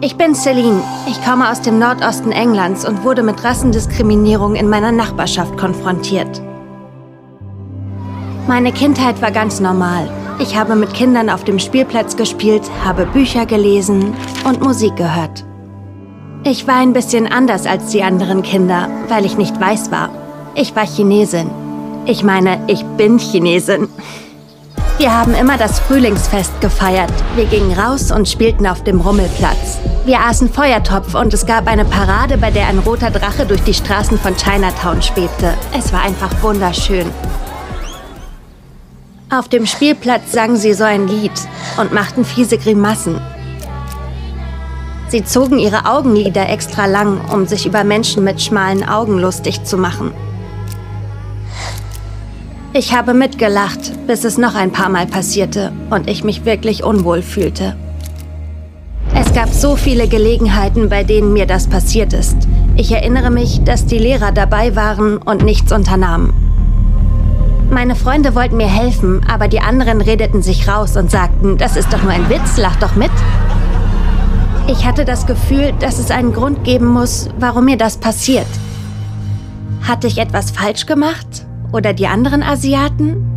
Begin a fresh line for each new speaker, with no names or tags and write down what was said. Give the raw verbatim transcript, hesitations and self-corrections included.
Ich bin Celine. Ich komme aus dem Nordosten Englands und wurde mit Rassendiskriminierung in meiner Nachbarschaft konfrontiert. Meine Kindheit war ganz normal. Ich habe mit Kindern auf dem Spielplatz gespielt, habe Bücher gelesen und Musik gehört. Ich war ein bisschen anders als die anderen Kinder, weil ich nicht weiß war. Ich war Chinesin. Ich meine, ich bin Chinesin. Wir haben immer das Frühlingsfest gefeiert. Wir gingen raus und spielten auf dem Rummelplatz. Wir aßen Feuertopf und es gab eine Parade, bei der ein roter Drache durch die Straßen von Chinatown schwebte. Es war einfach wunderschön. Auf dem Spielplatz sangen sie so ein Lied und machten fiese Grimassen. Sie zogen ihre Augenlider extra lang, um sich über Menschen mit schmalen Augen lustig zu machen. Ich habe mitgelacht, bis es noch ein paar Mal passierte und ich mich wirklich unwohl fühlte. Es gab so viele Gelegenheiten, bei denen mir das passiert ist. Ich erinnere mich, dass die Lehrer dabei waren und nichts unternahmen. Meine Freunde wollten mir helfen, aber die anderen redeten sich raus und sagten, das ist doch nur ein Witz, lach doch mit. Ich hatte das Gefühl, dass es einen Grund geben muss, warum mir das passiert. Hatte ich etwas falsch gemacht? Oder die anderen Asiaten?